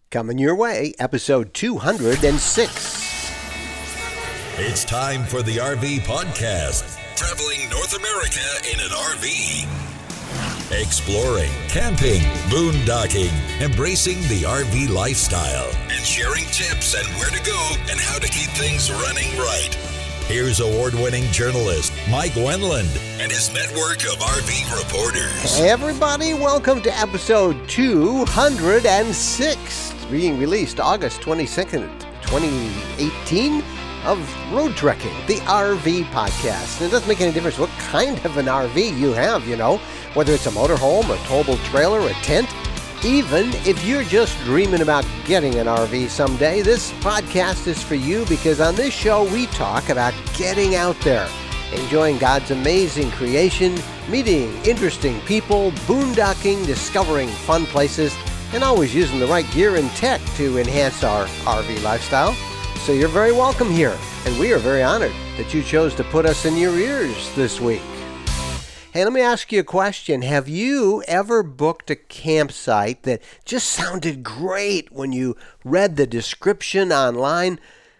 Coming your way, episode 206. It's time for the RV Podcast. Traveling North America in an RV. Exploring, camping, boondocking, embracing the RV lifestyle, and sharing tips and where to go and how to keep things running right. Here's award-winning journalist Mike Wendland and his network of RV reporters. Hey everybody, welcome to episode 206, being released August 22nd, 2018, of Road Trekking, the RV Podcast. And it doesn't make any difference what kind of an RV you have, whether it's a motorhome, a towable trailer, a tent. Even if you're just dreaming about getting an RV someday, this podcast is for you because on this show we talk about getting out there, enjoying God's amazing creation, meeting interesting people, boondocking, discovering fun places, and always using the right gear and tech to enhance our RV lifestyle. So you're very welcome here, and we are very honored that you chose to put us in your ears this week. Hey, let me ask you a question. Have you ever booked a campsite that just sounded great when you read the description online,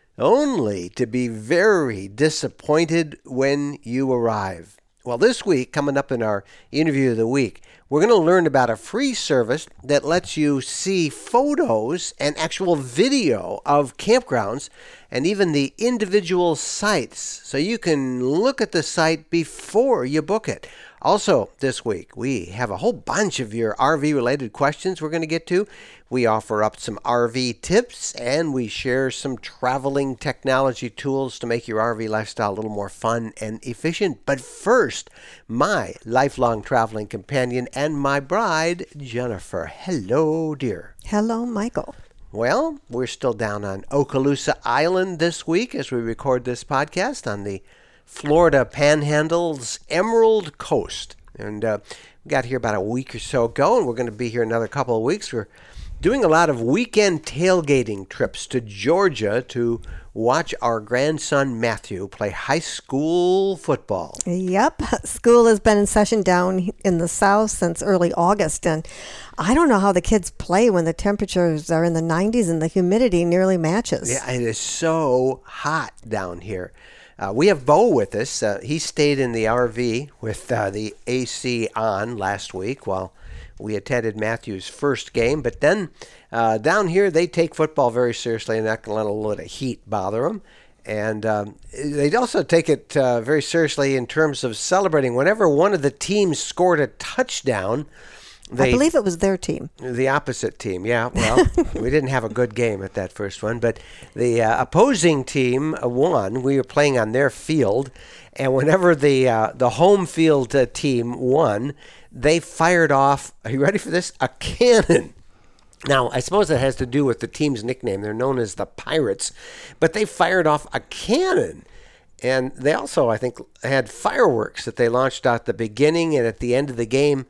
only to be very disappointed when you arrive? Well, this week, coming up in our interview of the week, we're going to learn about a free service that lets you see photos and actual video of campgrounds and even the individual sites, so you can look at the site before you book it. Also, this week, we have a whole bunch of your RV-related questions we're going to get to. We offer up some RV tips, and we share some traveling technology tools to make your RV lifestyle a little more fun and efficient. But first, my lifelong traveling companion and my bride, Jennifer. Hello, dear. Hello, Michael. Well, we're still down on Okaloosa Island this week as we record this podcast on the Florida Panhandle's Emerald Coast. And we got here about a week or so ago, and we're going to be here another couple of weeks. We're doing a lot of weekend tailgating trips to Georgia to watch our grandson Matthew play high school football. Yep. School has been in session down in the south since early August, and I don't know how the kids play when the temperatures are in the 90s and the humidity nearly matches. Yeah, it is so hot down here. We have Bo with us. He stayed in the RV with the AC on last week while we attended Matthew's first game. But then down here, they take football very seriously and not going to let a little bit of heat bother them. And they also take it very seriously in terms of celebrating whenever one of the teams scored a touchdown. I believe it was their team. The opposite team, yeah. Well, we didn't have a good game at that first one, but the opposing team won. We were playing on their field, and whenever the home field team won, they fired off, are you ready for this? A cannon. Now, I suppose that has to do with the team's nickname. They're known as the Pirates, but they fired off a cannon. And they also, I think, had fireworks that they launched out at the beginning and at the end of the game.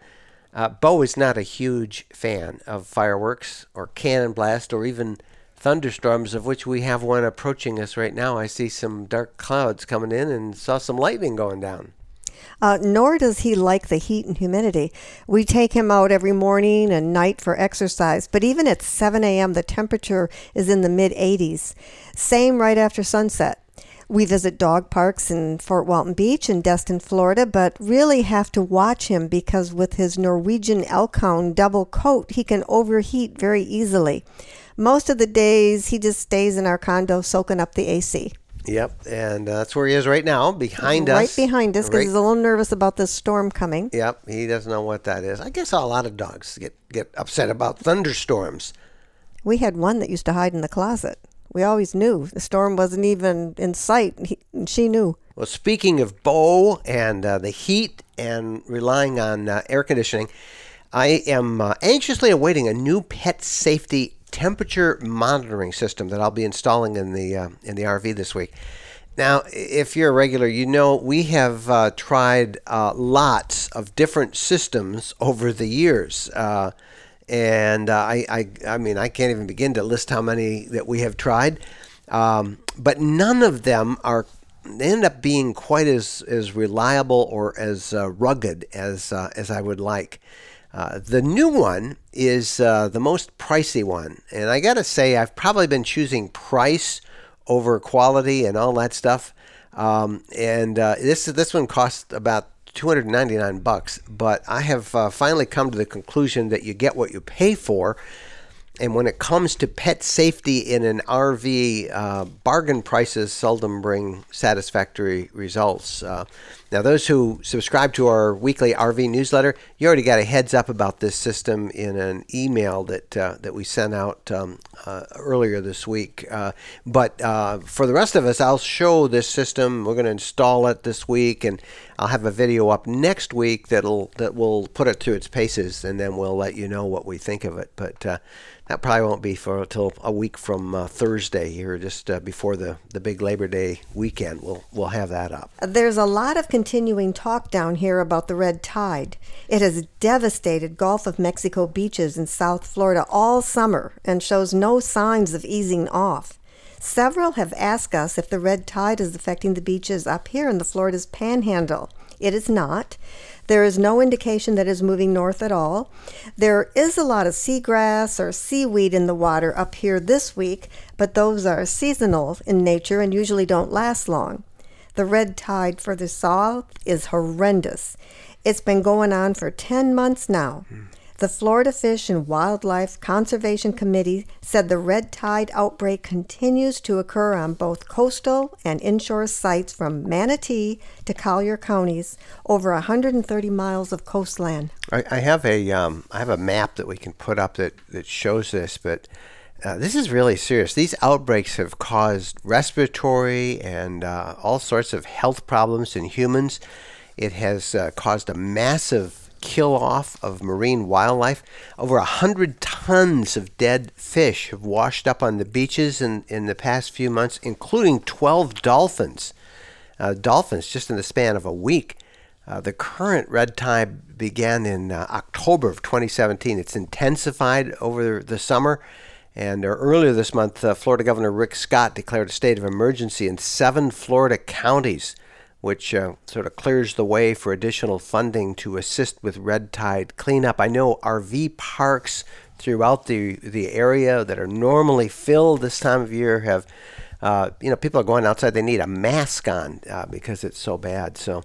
Bo is not a huge fan of fireworks or cannon blast or even thunderstorms, of which we have one approaching us right now. I see some dark clouds coming in and saw some lightning going down. Nor does he like the heat and humidity. We take him out every morning and night for exercise, but even at 7 a.m. the temperature is in the mid-80s. Same right after sunset. We visit dog parks in Fort Walton Beach and Destin, Florida, but really have to watch him because with his Norwegian Elkhound double coat, he can overheat very easily. Most of the days, he just stays in our condo soaking up the AC. Yep, and that's where he is right now, behind us. Right behind us, because he's a little nervous about this storm coming. Yep, he doesn't know what that is. I guess a lot of dogs get upset about thunderstorms. We had one that used to hide in the closet. We always knew the storm wasn't even in sight, and she knew. Well, speaking of Bo and the heat and relying on air conditioning, I am anxiously awaiting a new pet safety temperature monitoring system that I'll be installing in the RV this week. Now, if you're a regular, you know we have tried lots of different systems over the years. And I mean, I can't even begin to list how many that we have tried. But none of them end up being quite as reliable or as rugged as I would like. The new one is the most pricey one. And I got to say, I've probably been choosing price over quality and all that stuff. This one costs about $299, but I have finally come to the conclusion that you get what you pay for. And when it comes to pet safety in an RV, bargain prices seldom bring satisfactory results. Now, those who subscribe to our weekly RV newsletter, you already got a heads up about this system in an email that we sent out earlier this week. But for the rest of us, I'll show this system. We're going to install it this week, and I'll have a video up next week that will put it through its paces, and then we'll let you know what we think of it. But that probably won't be until a week from Thursday here, just before the big Labor Day weekend. We'll have that up. There's a lot of continuing talk down here about the red tide. It has devastated Gulf of Mexico beaches in South Florida all summer and shows no signs of easing off. Several have asked us if the red tide is affecting the beaches up here in the Florida's Panhandle. It is not. There is no indication that it is moving north at all. There is a lot of seagrass or seaweed in the water up here this week, but those are seasonal in nature and usually don't last long. The red tide further south is horrendous. It's been going on for 10 months now. The Florida Fish and Wildlife Conservation Committee said the red tide outbreak continues to occur on both coastal and inshore sites from Manatee to Collier counties, over 130 miles of coastline. I have a map that we can put up that shows this, but this is really serious. These outbreaks have caused respiratory and all sorts of health problems in humans. It has caused a massive kill-off of marine wildlife. Over 100 tons of dead fish have washed up on the beaches in the past few months, including 12 dolphins. Dolphins just in the span of a week. The current red tide began in October of 2017. It's intensified over the summer. And earlier this month, Florida Governor Rick Scott declared a state of emergency in 7 Florida counties, which sort of clears the way for additional funding to assist with red tide cleanup. I know RV parks throughout the area that are normally filled this time of year have, people are going outside. They need a mask on because it's so bad. So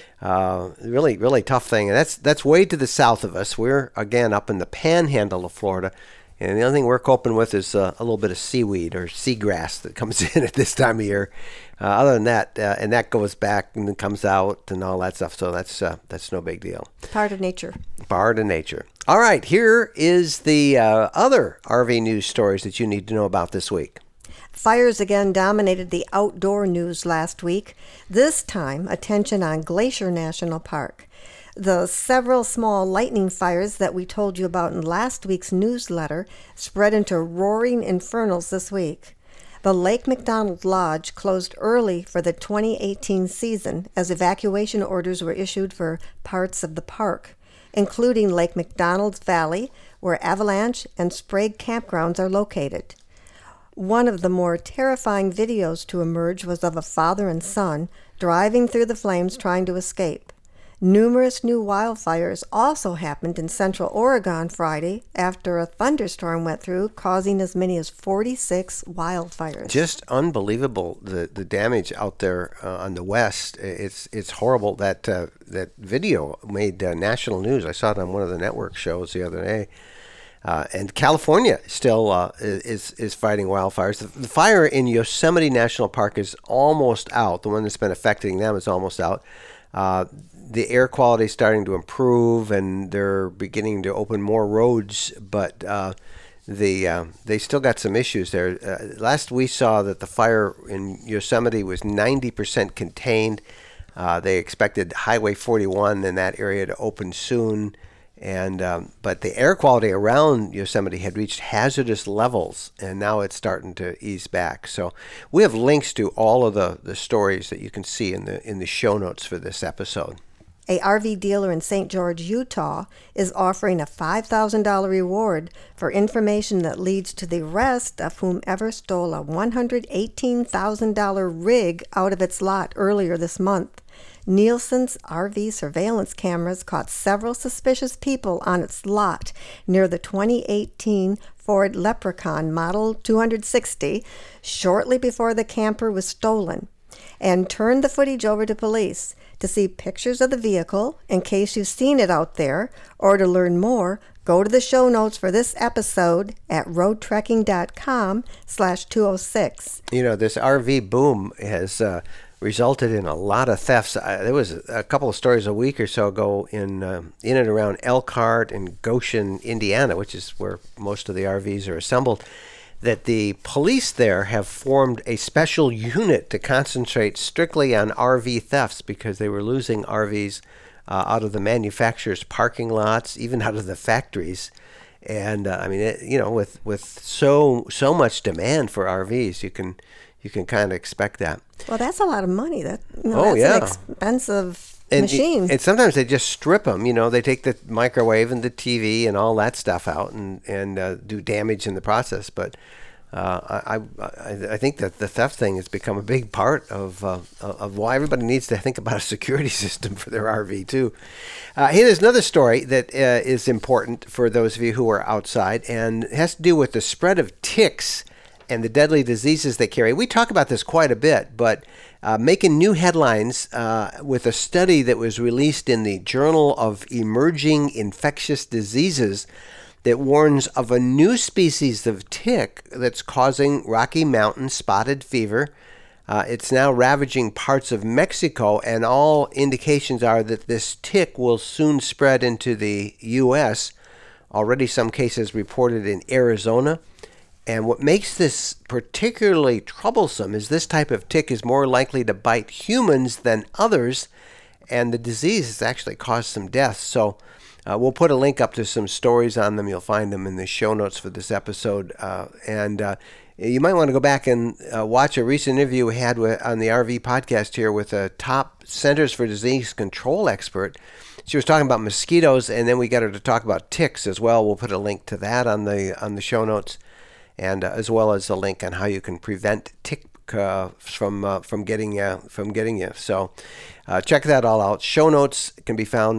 really, really tough thing. And that's way to the south of us. We're, again, up in the Panhandle of Florida. And the only thing we're coping with is a little bit of seaweed or seagrass that comes in at this time of year. Other than that, and that goes back and then comes out and all that stuff. So that's no big deal. Part of nature. Part of nature. All right, here is the other RV news stories that you need to know about this week. Fires again dominated the outdoor news last week. This time, attention on Glacier National Park. The several small lightning fires that we told you about in last week's newsletter spread into roaring infernals this week. The Lake McDonald Lodge closed early for the 2018 season as evacuation orders were issued for parts of the park, including Lake McDonald's Valley, where Avalanche and Sprague campgrounds are located. One of the more terrifying videos to emerge was of a father and son driving through the flames trying to escape. Numerous new wildfires also happened in central Oregon Friday after a thunderstorm went through, causing as many as 46 wildfires. Just unbelievable, the damage out there on the west. It's horrible. That video made national news. I saw it on one of the network shows the other day. And California still is fighting wildfires. The fire in Yosemite National Park is almost out. The one that's been affecting them is almost out. The air quality is starting to improve, and they're beginning to open more roads, but they still got some issues there. Last we saw that the fire in Yosemite was 90% contained. They expected Highway 41 in that area to open soon, and but the air quality around Yosemite had reached hazardous levels, and now it's starting to ease back. So we have links to all of the stories that you can see in the show notes for this episode. A RV dealer in St. George, Utah, is offering a $5,000 reward for information that leads to the arrest of whomever stole a $118,000 rig out of its lot earlier this month. Nielsen's RV surveillance cameras caught several suspicious people on its lot near the 2018 Ford Leprechaun Model 260 shortly before the camper was stolen, and turned the footage over to police. To see pictures of the vehicle, in case you've seen it out there, or to learn more, go to the show notes for this episode at roadtrekking.com/206. You know, this RV boom has resulted in a lot of thefts. There was a couple of stories a week or so ago in and around Elkhart and Goshen, Indiana, which is where most of the RVs are assembled, that the police there have formed a special unit to concentrate strictly on RV thefts because they were losing RVs out of the manufacturers' parking lots, even out of the factories. And I mean, with so much demand for RVs, you can kind of expect that. Well, that's a lot of money. That's an expensive machine. And sometimes they just strip them. They take the microwave and the TV and all that stuff out and do damage in the process. But I think that the theft thing has become a big part of why everybody needs to think about a security system for their RV too. Here's another story that is important for those of you who are outside, and it has to do with the spread of ticks and the deadly diseases they carry. We talk about this quite a bit, but making new headlines with a study that was released in the Journal of Emerging Infectious Diseases that warns of a new species of tick that's causing Rocky Mountain spotted fever. It's now ravaging parts of Mexico, and all indications are that this tick will soon spread into the U.S. Already some cases reported in Arizona. And what makes this particularly troublesome is this type of tick is more likely to bite humans than others, and the disease has actually caused some deaths. So we'll put a link up to some stories on them. You'll find them in the show notes for this episode. And you might want to go back and watch a recent interview we had on the RV podcast here with a top Centers for Disease Control expert. She was talking about mosquitoes, and then we got her to talk about ticks as well. We'll put a link to that on the show notes, and as well as a link on how you can prevent tick from getting you. So check that all out. Show notes can be found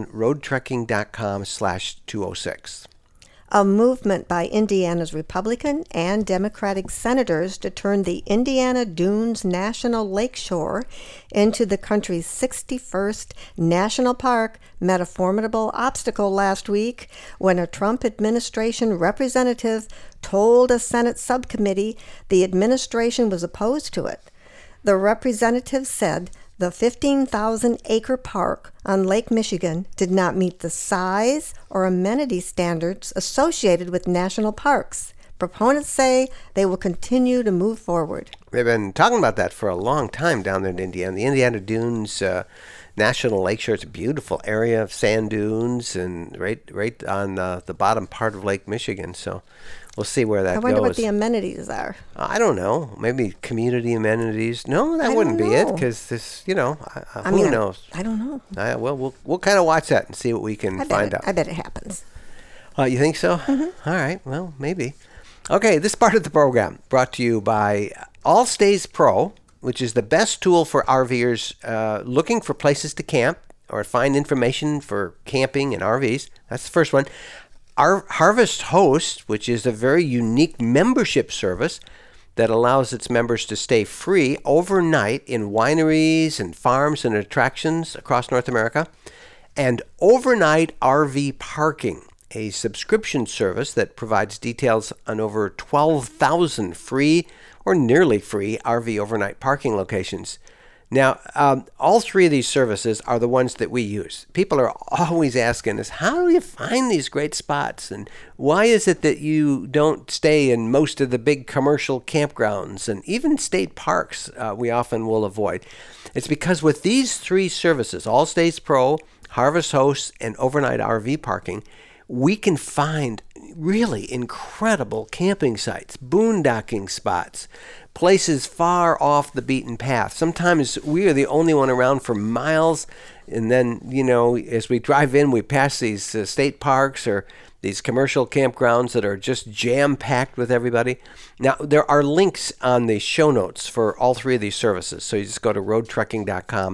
roadtrekking.com/206. A movement by Indiana's Republican and Democratic senators to turn the Indiana Dunes National Lakeshore into the country's 61st national park met a formidable obstacle last week when a Trump administration representative told a Senate subcommittee the administration was opposed to it. The representative said the 15,000-acre park on Lake Michigan did not meet the size or amenity standards associated with national parks. Proponents say they will continue to move forward. They've been talking about that for a long time down there in Indiana. The Indiana Dunes National Lakeshore is a beautiful area of sand dunes and right on the bottom part of Lake Michigan. So we'll see where that goes. I wonder what the amenities are. I don't know. Maybe community amenities. No, that wouldn't be it, because this, who knows? I don't know. Well, we'll kind of watch that and see what we can find out. I bet it happens. You think so? Mm-hmm. All right. Well, maybe. Okay, this part of the program brought to you by Allstays Pro, which is the best tool for RVers looking for places to camp or find information for camping and RVs. That's the first one. Our Harvest Host, which is a very unique membership service that allows its members to stay free overnight in wineries and farms and attractions across North America. And Overnight RV Parking, a subscription service that provides details on over 12,000 free or nearly free RV overnight parking locations. Now, all three of these services are the ones that we use. People are always asking us, how do you find these great spots? And why is it that you don't stay in most of the big commercial campgrounds and even state parks we often will avoid? It's because with these three services, Allstays Pro, Harvest Host, and Overnight RV Parking, we can find really incredible camping sites, boondocking spots, places far off the beaten path. Sometimes we are the only one around for miles, and then, as we drive in, we pass these state parks or these commercial campgrounds that are just jam-packed with everybody. Now, there are links on the show notes for all three of these services, so you just go to roadtrekking.com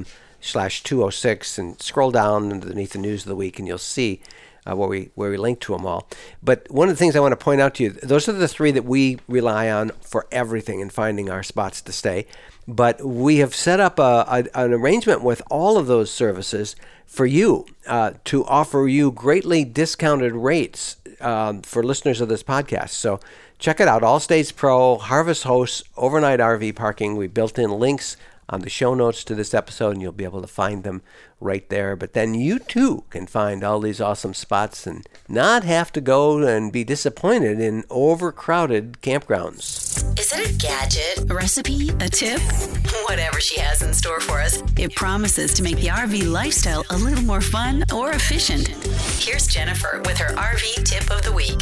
RV.com/206 and scroll down underneath the news of the week and you'll see where we link to them all. But one of the things I want to point out to you, those are the three that we rely on for everything in finding our spots to stay. But we have set up an arrangement with all of those services for you to offer you greatly discounted rates for listeners of this podcast. So check it out. All States Pro, Harvest Hosts, overnight RV parking. We built in links on the show notes to this episode, and you'll be able to find them right there. But then you too can find all these awesome spots and not have to go and be disappointed in overcrowded campgrounds. Is it a gadget, a recipe, a tip? Whatever she has in store for us, it promises to make the RV lifestyle a little more fun or efficient. Here's Jennifer with her RV tip of the week.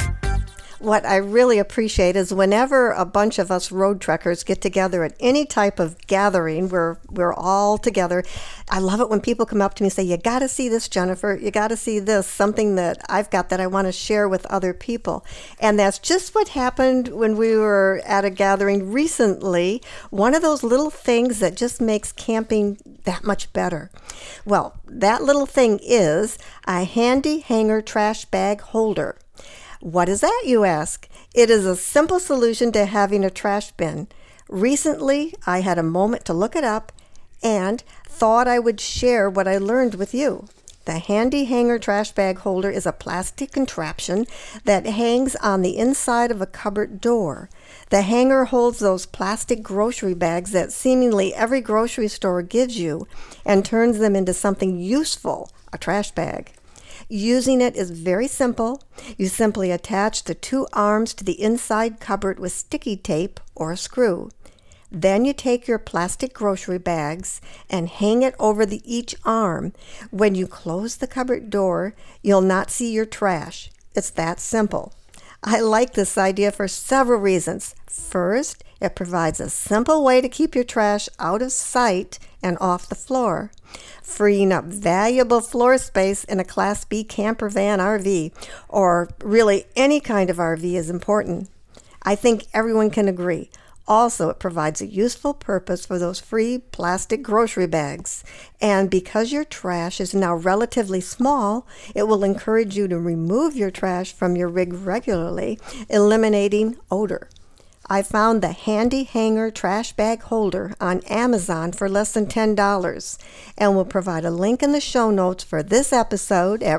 What I really appreciate is whenever a bunch of us road trekkers get together at any type of gathering, we're all together. I love it when people come up to me and say, you got to see this, Jennifer. You got to see this, something that I've got that I want to share with other people. And that's just what happened when we were at a gathering recently. One of those little things that just makes camping that much better. Well, that little thing is a handy hanger trash bag holder. What is that, you ask? It is a simple solution to having a trash bin. Recently, I had a moment to look it up and thought I would share what I learned with you. The handy hanger trash bag holder is a plastic contraption that hangs on the inside of a cupboard door. The hanger holds those plastic grocery bags that seemingly every grocery store gives you and turns them into something useful, a trash bag. Using it is very simple. You simply attach the two arms to the inside cupboard with sticky tape or a screw. Then you take your plastic grocery bags and hang it over each arm. When you close the cupboard door, you'll not see your trash. It's that simple. I like this idea for several reasons. First, it provides a simple way to keep your trash out of sight and off the floor, freeing up valuable floor space in a Class B camper van RV, or really any kind of RV is important. I think everyone can agree. Also, it provides a useful purpose for those free plastic grocery bags. And because your trash is now relatively small, it will encourage you to remove your trash from your rig regularly, eliminating odor. I found the handy hanger trash bag holder on Amazon for less than $10 and will provide a link in the show notes for this episode at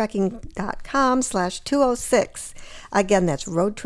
roadtrekking.com/206. Again, that's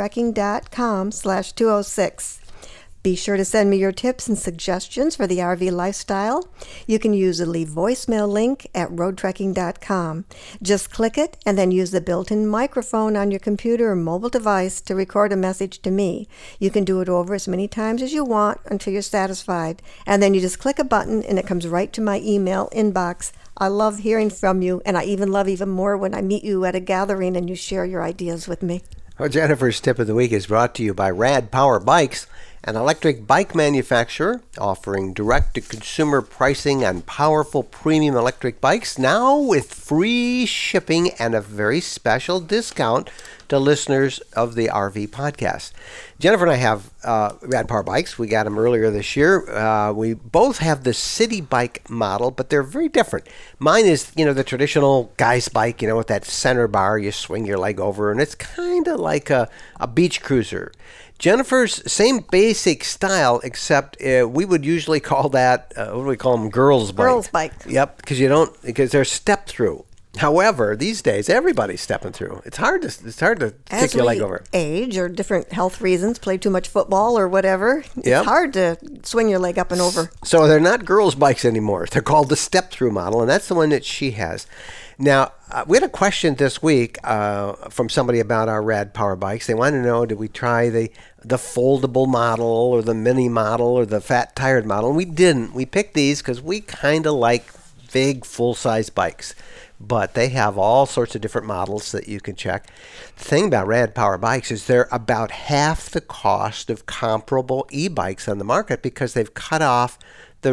roadtrekking.com/206. Be sure to send me your tips and suggestions for the RV lifestyle. You can use the leave voicemail link at roadtrekking.com. Just click it and then use the built-in microphone on your computer or mobile device to record a message to me. You can do it over as many times as you want until you're satisfied. And then you just click a button and it comes right to my email inbox. I love hearing from you, and I love even more when I meet you at a gathering and you share your ideas with me. Well, Jennifer's tip of the week is brought to you by Rad Power Bikes, an electric bike manufacturer offering direct-to-consumer pricing on powerful premium electric bikes, now with free shipping and a very special discount to listeners of the RV podcast. Jennifer and I have Rad Power Bikes. We got them earlier this year. We both have the city bike model, but they're very different. Mine is, the traditional guy's bike, with that center bar. You swing your leg over, and it's kind of like a beach cruiser. Jennifer's same basic style, except we would usually call that, what do we call them, girls' bike. Girls' bike. Yep, because they're step through. However, these days everybody's stepping through. It's hard to kick your leg over. Age or different health reasons, play too much football or whatever. It's hard to swing your leg up and over. So they're not girls' bikes anymore. They're called the step through model, and that's the one that she has. Now, we had a question this week from somebody about our Rad Power Bikes. They wanted to know, did we try the foldable model or the mini model or the fat tired model? And we didn't. We picked these because we kind of like big full-size bikes. But they have all sorts of different models that you can check. The thing about Rad Power Bikes is they're about half the cost of comparable e-bikes on the market because they've cut off the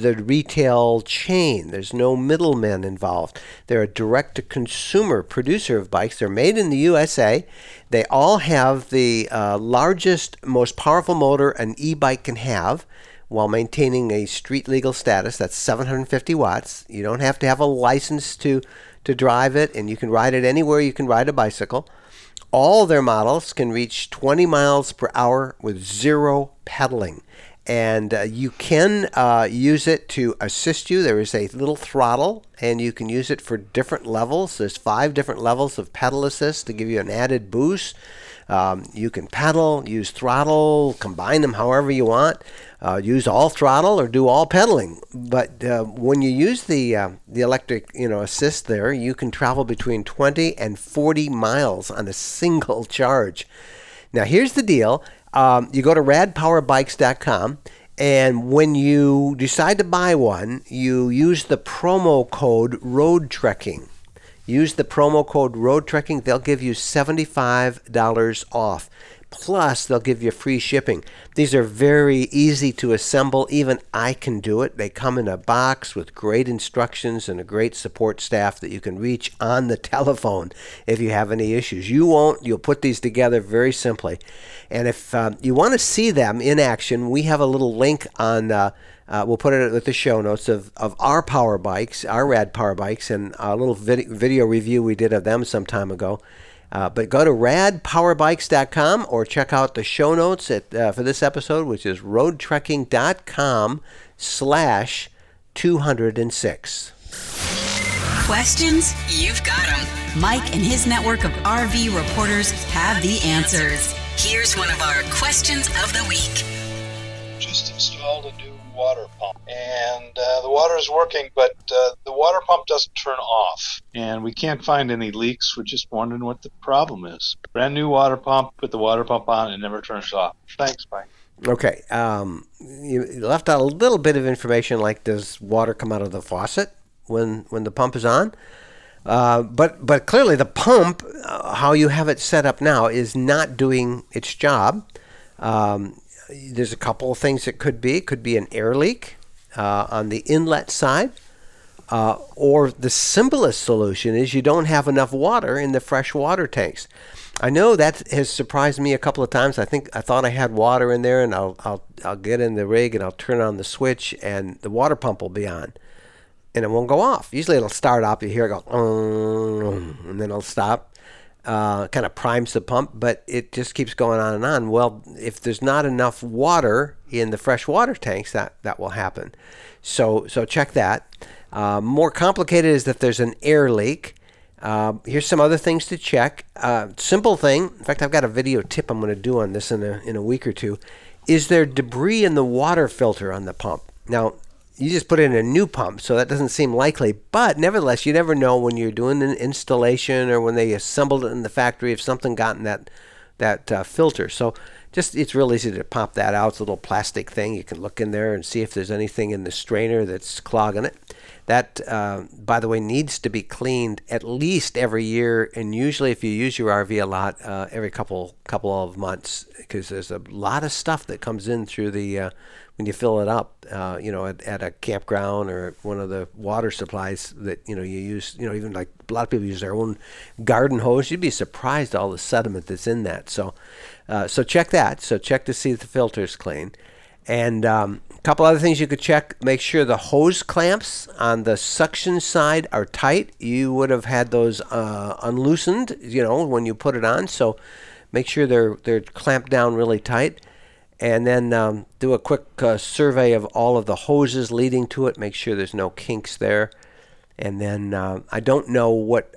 retail chain. There's no middlemen involved. They're a direct-to-consumer producer of bikes. They're made in the USA. They all have the largest, most powerful motor an e-bike can have, while maintaining a street legal status. That's 750 watts. You don't have to have a license to drive it, and you can ride it anywhere you can ride a bicycle. All their models can reach 20 miles per hour with zero pedaling. And you can use it to assist you. There is a little throttle, and you can use it for different levels. There's 5 different levels of pedal assist to give you an added boost. You can pedal, use throttle, combine them however you want. Use all throttle or do all pedaling. But when you use the electric, assist there, you can travel between 20 and 40 miles on a single charge. Now, here's the deal. You go to radpowerbikes.com, and when you decide to buy one, you use the promo code ROADTREKKING. Use the promo code ROADTREKKING. They'll give you $75 off. Plus, they'll give you free shipping. These are very easy to assemble. Even I can do it. They come in a box with great instructions and a great support staff that you can reach on the telephone if you have any issues. You'll put these together very simply. And if you want to see them in action, we have a little link on, we'll put it with the show notes of our power bikes, our Rad Power Bikes, and a little video review we did of them some time ago. But go to radpowerbikes.com or check out the show notes for this episode, which is roadtrekking.com/206. Questions? You've got them. Mike and his network of RV reporters have the answers. Here's one of our questions of the week. Just installed a new water pump, and the water is working, but the water pump doesn't turn off, and we can't find any leaks. We're just wondering what the problem is. Brand new water pump, put the water pump on, and never turns off. Thanks, bye. Okay, you left out a little bit of information, like does water come out of the faucet when the pump is on? But clearly the pump, how you have it set up now, is not doing its job. There's a couple of things it could be. It could be an air leak on the inlet side, or the simplest solution is you don't have enough water in the fresh water tanks. I know that has surprised me a couple of times. I thought I had water in there, and I'll get in the rig and I'll turn on the switch, and the water pump will be on, and it won't go off. Usually it'll start up, you hear it go, and then it'll stop. Kind of primes the pump, but it just keeps going on and on. Well, if there's not enough water in the fresh water tanks, that will happen. So check that. More complicated is that there's an air leak. Here's some other things to check. Simple thing. In fact, I've got a video tip I'm going to do on this in a week or two. Is there debris in the water filter on the pump? Now, you just put in a new pump, so that doesn't seem likely. But nevertheless, you never know when you're doing an installation or when they assembled it in the factory if something got in that filter. So it's real easy to pop that out. It's a little plastic thing. You can look in there and see if there's anything in the strainer that's clogging it. That, by the way, needs to be cleaned at least every year, and usually if you use your RV a lot, every couple of months, because there's a lot of stuff that comes in through the when you fill it up, at a campground or one of the water supplies that you use. Even like a lot of people use their own garden hose. You'd be surprised all the sediment that's in that. So check that. So check to see if the filter's clean. And a couple other things you could check. Make sure the hose clamps on the suction side are tight. You would have had those unloosened, when you put it on. So make sure they're clamped down really tight. And then do a quick survey of all of the hoses leading to it. Make sure there's no kinks there. And then I don't know what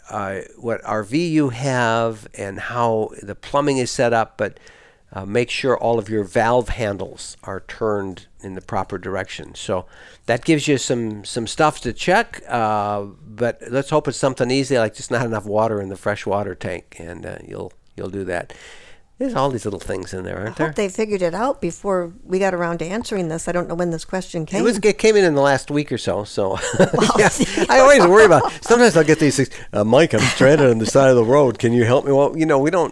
RV you have and how the plumbing is set up, but make sure all of your valve handles are turned in the proper direction. So that gives you some stuff to check, but let's hope it's something easy, like just not enough water in the fresh water tank, and you'll do that. There's all these little things in there, aren't there? I hope they figured it out before we got around to answering this. I don't know when this question came. It came in the last week or so. Yeah, I always worry about it. Sometimes I'll get these things. Mike, I'm stranded on the side of the road. Can you help me? Well, we don't.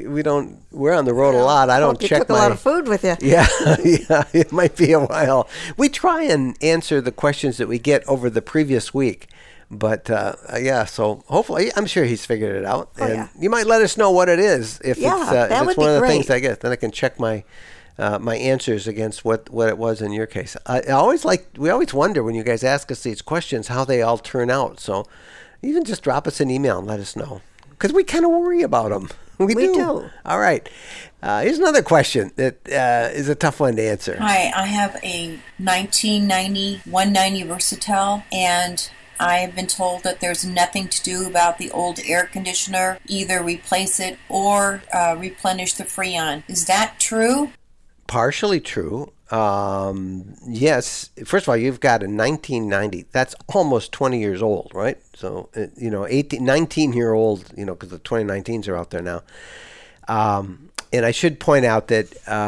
We're on the road a lot. I don't check you took a lot of food with you. Yeah, it might be a while. We try and answer the questions that we get over the previous week. But, so hopefully, I'm sure he's figured it out. You might let us know what it is if it's one of the things I get. Then I can check my my answers against what it was in your case. We always wonder when you guys ask us these questions how they all turn out. So even just drop us an email and let us know, because we kind of worry about them. We do. All right. Here's another question that is a tough one to answer. Hi, I have a 1990 190 Versatile, and I have been told that there's nothing to do about the old air conditioner, either replace it or replenish the Freon. Is that true? Partially true. Yes. First of all, you've got a 1990. That's almost 20 years old, right? So, 19-year-old, because the 2019s are out there now. And I should point out that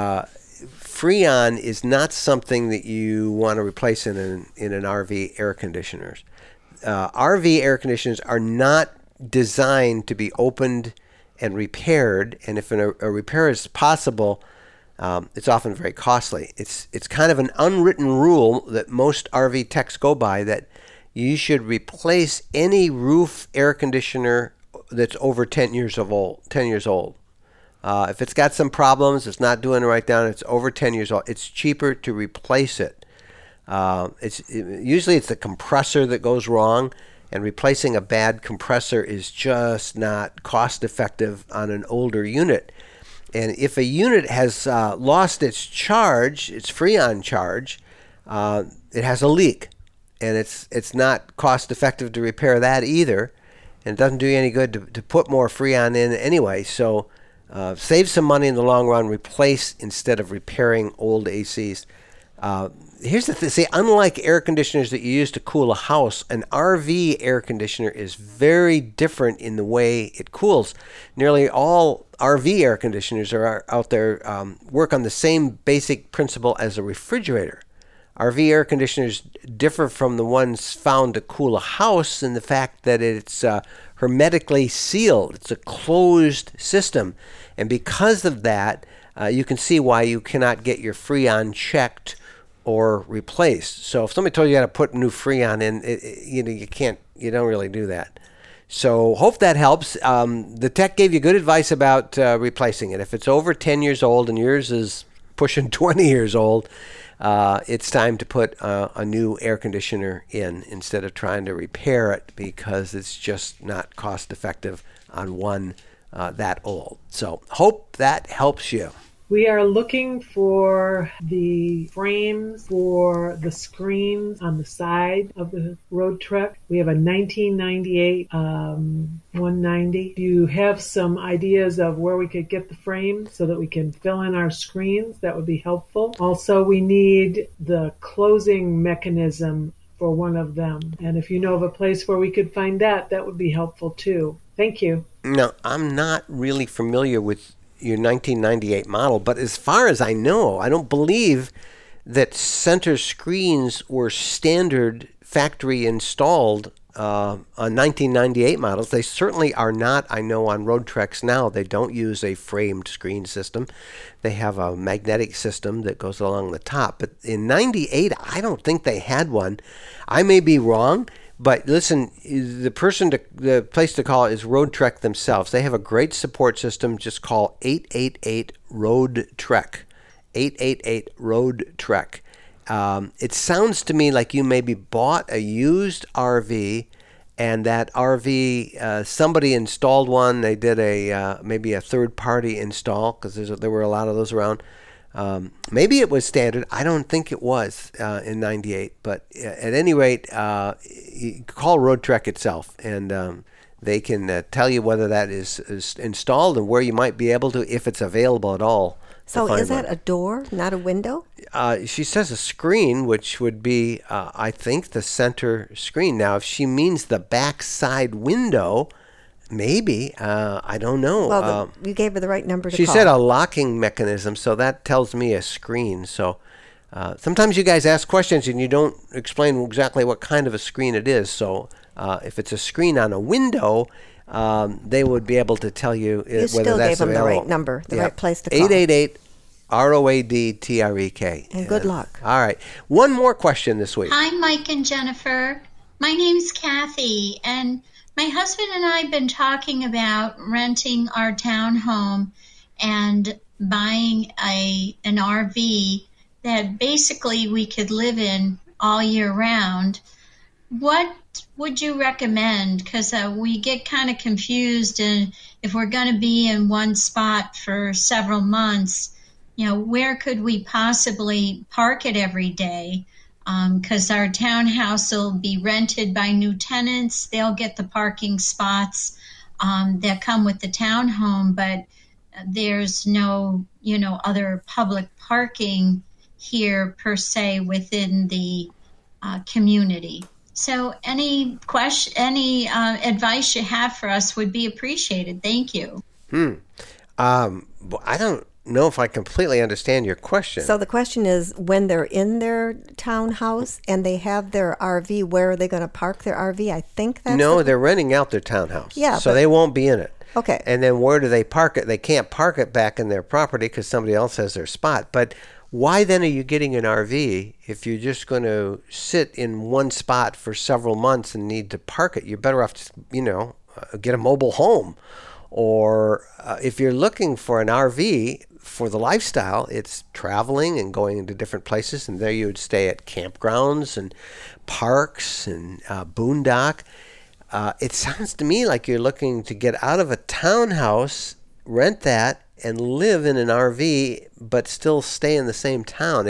Freon is not something that you want to replace in an RV air conditioners. RV air conditioners are not designed to be opened and repaired, and if a repair is possible, it's often very costly. It's kind of an unwritten rule that most RV techs go by, that you should replace any roof air conditioner that's over 10 years old. If it's got some problems, it's not doing it right down, it's over 10 years old, it's cheaper to replace it. Usually it's the compressor that goes wrong, and replacing a bad compressor is just not cost effective on an older unit. And if a unit has lost its charge, its Freon charge, it has a leak, and it's not cost effective to repair that either, and it doesn't do you any good to put more Freon in anyway. So save some money in the long run, replace instead of repairing old ACs. Here's the thing. See, unlike air conditioners that you use to cool a house, an RV air conditioner is very different in the way it cools. Nearly all RV air conditioners are out there work on the same basic principle as a refrigerator. RV air conditioners differ from the ones found to cool a house in the fact that it's hermetically sealed. It's a closed system. And because of that, you can see why you cannot get your Freon checked or replaced. So if somebody told you how to put new Freon in, you don't really do that. So hope that helps. The tech gave you good advice about replacing it. If it's over 10 years old and yours is pushing 20 years old, it's time to put a new air conditioner in instead of trying to repair it, because it's just not cost effective on one that old. So hope that helps you. We are looking for the frames for the screens on the side of the road truck. We have a 1998 190. Do you have some ideas of where we could get the frames so that we can fill in our screens? That would be helpful. Also, we need the closing mechanism for one of them. And if you know of a place where we could find that, that would be helpful too. Thank you. No, I'm not really familiar with your 1998 model, but as far as I know, I don't believe that center screens were standard factory installed on 1998 models. They certainly are not, I know, on road treks now. They don't use a framed screen system. They have a magnetic system that goes along the top. But in 98, I don't think they had one. I may be wrong. But listen, the place to call is Road Trek themselves. They have a great support system. Just call 888-ROAD-TREK. 888-ROAD-TREK. It sounds to me like you maybe bought a used RV, and that RV, somebody installed one. They did maybe a third-party install, because there were a lot of those around. Maybe it was standard. I don't think it was in 98. But at any rate, you call Road Trek itself, and they can tell you whether that is installed and where you might be able to, if it's available at all. So is that a door, not a window? She says a screen, which would be, I think, the center screen. Now, if she means the back side window, maybe. I don't know. Well, you gave her the right number to call. She said a locking mechanism, so that tells me a screen. So sometimes you guys ask questions and you don't explain exactly what kind of a screen it is. So if it's a screen on a window, they would be able to tell you whether that's available. You still gave them the right number, the right place to call. 888-ROAD-TREK. And good luck. All right. One more question this week. Hi, Mike and Jennifer. My name's Kathy, and my husband and I have been talking about renting our townhome, and buying an RV that basically we could live in all year round, what would you recommend? Because we get kind of confused, and if we're going to be in one spot for several months, where could we possibly park it every day? Because our townhouse will be rented by new tenants. They'll get the parking spots that come with the townhome, but there's no, other public parking here per se within the community. So any advice you have for us would be appreciated. Thank you. I don't know if I completely understand your question. So the question is, when they're in their townhouse and they have their RV, where are they going to park their RV? I think that's... No, they're renting out their townhouse. Yeah. So they won't be in it. Okay. And then where do they park it? They can't park it back in their property because somebody else has their spot. But why then are you getting an RV if you're just going to sit in one spot for several months and need to park it? You're better off just, get a mobile home. Or if you're looking for an RV for the lifestyle, it's traveling and going into different places. And there you would stay at campgrounds and parks and boondock. It sounds to me like you're looking to get out of a townhouse, rent that, and live in an RV, but still stay in the same town.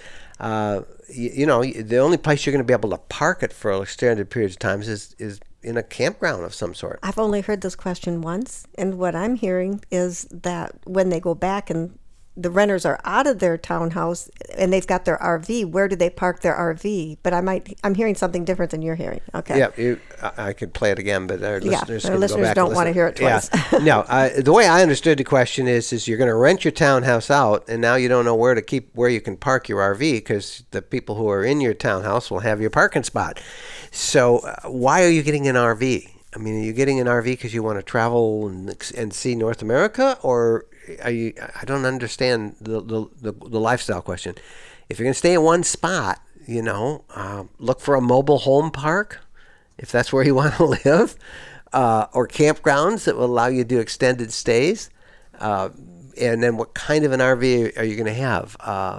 The only place you're going to be able to park it for extended periods of time is in a campground of some sort. I've only heard this question once, and what I'm hearing is that when they go back and the renters are out of their townhouse and they've got their RV, where do they park their RV? But I'm hearing something different than you're hearing. Okay. Yeah, I could play it again, but our listeners don't want to hear it twice. Yeah. No, the way I understood the question is you're going to rent your townhouse out, and now you don't know where you can park your RV because the people who are in your townhouse will have your parking spot. So why are you getting an RV? I mean, are you getting an RV because you want to travel and see North America, or are you? I don't understand the lifestyle question. If you're going to stay in one spot, look for a mobile home park, if that's where you want to live, or campgrounds that will allow you to do extended stays. And then what kind of an RV are you going to have?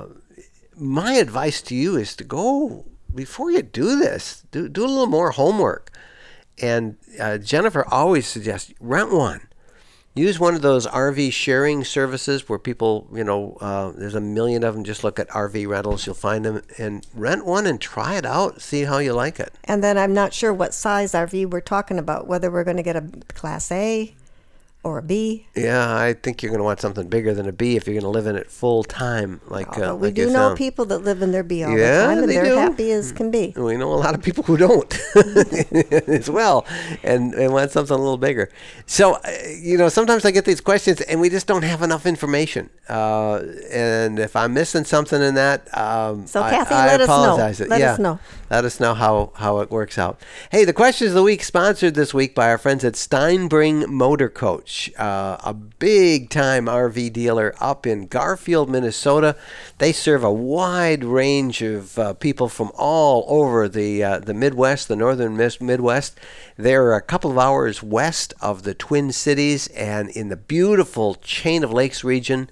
My advice to you is to go, before you do this, do a little more homework. And Jennifer always suggests rent one. Use one of those RV sharing services where people, there's a million of them. Just look at RV rentals. You'll find them. And rent one and try it out. See how you like it. And then I'm not sure what size RV we're talking about, whether we're going to get a Class A or a B. Yeah, I think you're going to want something bigger than a B if you're going to live in it full time. We do know people that live in their B all the time, and they're happy as can be. We know a lot of people who don't as well, and want something a little bigger. So, sometimes I get these questions, and we just don't have enough information. And if I'm missing something in that, Kathy, I apologize. Let us know. Let us know how it works out. Hey, the Questions of the Week sponsored this week by our friends at Steinbring Motor Coach, a big-time RV dealer up in Garfield, Minnesota. They serve a wide range of people from all over the Midwest, the northern Midwest. They're a couple of hours west of the Twin Cities and in the beautiful Chain of Lakes region.